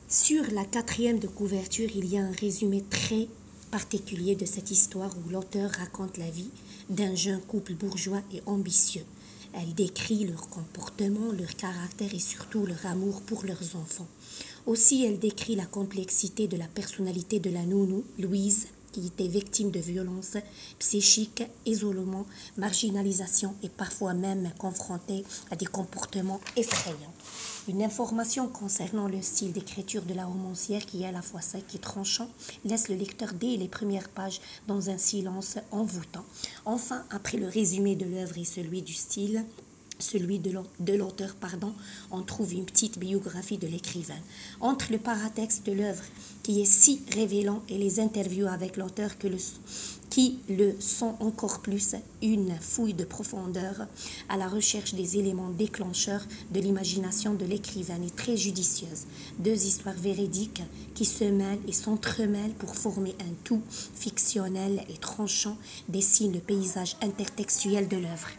Sur la quatrième de couverture, il y a un résumé très particulier de cette histoire où l'auteur raconte la vie d'un jeune couple bourgeois et ambitieux. Elle décrit leur comportement, leur caractère et surtout leur amour pour leurs enfants. Aussi, elle décrit la complexité de la personnalité de la nounou, Louise, qui était victime de violences psychiques, isolement, marginalisation et parfois même confrontée à des comportements effrayants. Une information concernant le style d'écriture de la romancière qui est à la fois sec et tranchant laisse le lecteur dès les premières pages dans un silence envoûtant. Enfin, après le résumé de l'œuvre et celui du style, celui de l'auteur, on trouve une petite biographie de l'écrivain. Entre le paratexte de l'œuvre, qui est si révélant, et les interviews avec l'auteur qui le sont encore plus, une fouille de profondeur à la recherche des éléments déclencheurs de l'imagination de l'écrivain est très judicieuse. Deux histoires véridiques qui se mêlent et s'entremêlent pour former un tout fictionnel et tranchant dessinent le paysage intertextuel de l'œuvre.